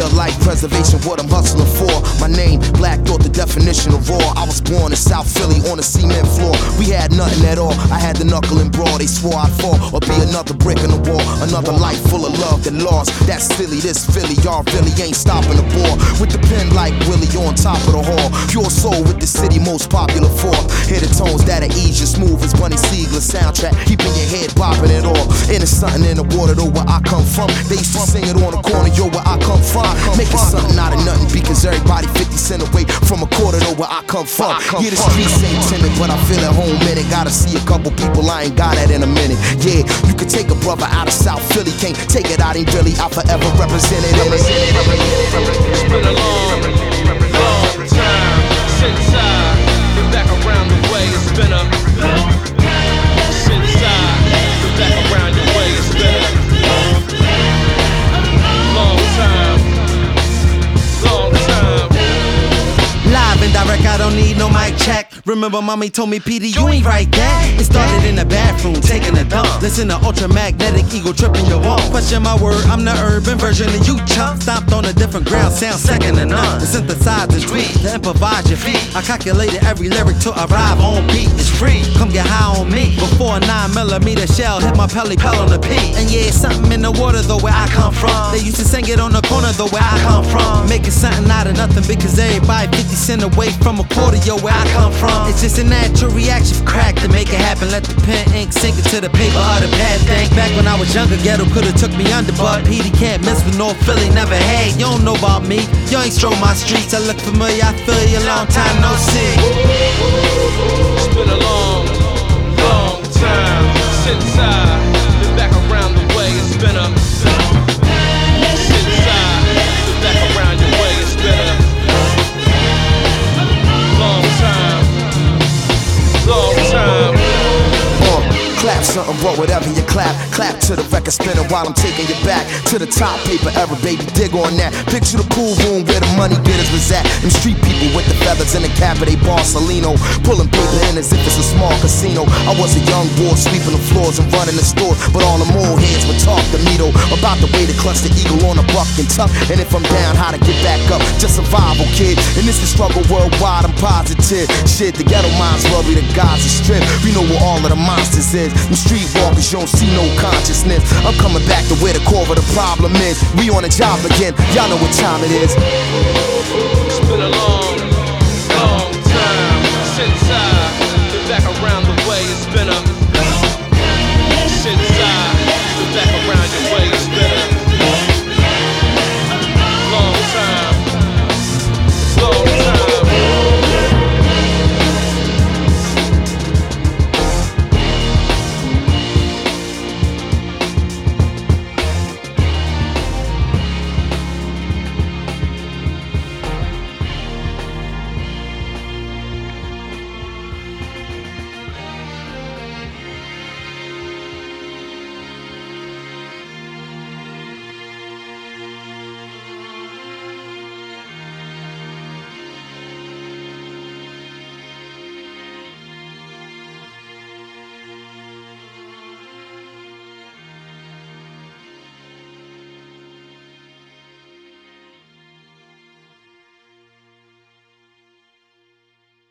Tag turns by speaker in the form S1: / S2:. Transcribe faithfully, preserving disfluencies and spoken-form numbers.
S1: life preservation, what I'm hustling for. My name, Black Thought, the definition of raw. I was born in South Philly on a cement floor. We had nothing at all, I had the knuckle and brawl. They swore I'd fall or be another brick in the wall. Another life full of love that lost. That's silly, this Philly, y'all really ain't stopping the ball. With the pen like Willie on top of the hall. Pure soul with the city most popular for. Hear the tones that'll ease you smooth as Bunny Siegler soundtrack. Keeping your head bopping it all. And it's something in the water though where I come from. They used to sing it on the corner, yo, where I come from. Making something out of nothing because everybody fifty cent away from a quarter though where I come from. Yeah, the streets ain't timid, but I feel at home in it. Gotta see a couple people I ain't got that in a minute. Yeah, you can take a brother out of South Philly, can't take it out in Philly. I forever represent it in it.
S2: It's been a long, long time since I've been back around the way. It's been a since I've been back around the way. It's been a long time, long time.
S3: Live and direct, I don't need no mic check. Remember mommy told me, Petey, you ain't right that. It started in the bathroom, taking a dump. Listen to ultramagnetic ego tripping your wall. Question my word, I'm the urban version of you chump. Stomped on a different ground, sound second to none. To synthesize and tweet, to improvise your feet. I calculated every lyric to arrive on beat. It's free, come get high on me. Before a nine millimeter shell hit my pelly pell on the P. And yeah, it's something in the water though where I come from. They used to sing it on the corner though where I come from. Making something out of nothing because everybody fifty cent away from a quarter, yo, where I come from. It's just a natural reaction for crack to make it happen. Let the pen ink sink into the paper of the pad thing. Back when I was younger, ghetto could've took me under, but Petey can't miss with North Philly, never had. You don't know about me, you ain't stroll my streets. I look familiar, I feel you, long time no see.
S2: It's been a long, long time since I've been back around the way. It's been a since I've been back around the way. It's been a long time, long time.
S1: Uh, clap something, bro, whatever you clap. Clap to the record spinner while I'm taking you back to the top. Paper era, baby, dig on that. Picture the pool room where the money getters was at. Them street people with the feathers in the cap of they Barcelino, pulling paper in as if it's a small casino. I was a young boy sweeping the floors and running the stores, but all the old heads would talk to me though about the way to clutch the eagle on a buck and tuck. And if I'm down, how to get back up. Just survival, kid. And this is struggle worldwide, I'm positive. Shit, the ghetto minds worry the gods are stripped. We know where all of the monsters is. Them streetwalkers, you don't see no consciousness. I'm coming back to where the core of the problem is. We on a job again, y'all know what time it is.
S2: It's been a long